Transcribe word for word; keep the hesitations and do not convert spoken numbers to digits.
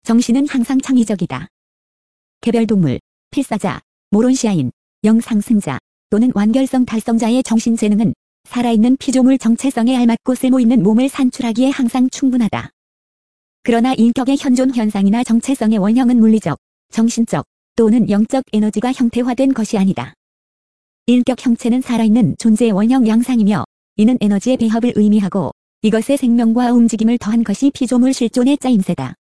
정신은 항상 창의적이다. 개별동물, 필사자, 모론시아인, 영상승자 또는 완결성 달성자의 정신재능은 살아있는 피조물 정체성에 알맞고 쓸모있는 몸을 산출하기에 항상 충분하다. 그러나 인격의 현존 현상이나 정체성의 원형은 물리적, 정신적 또는 영적 에너지가 형태화된 것이 아니다. 인격 형체는 살아있는 존재의 원형 양상이며 이는 에너지의 배합을 의미하고 이것에 생명과 움직임을 더한 것이 피조물 실존의 짜임새다.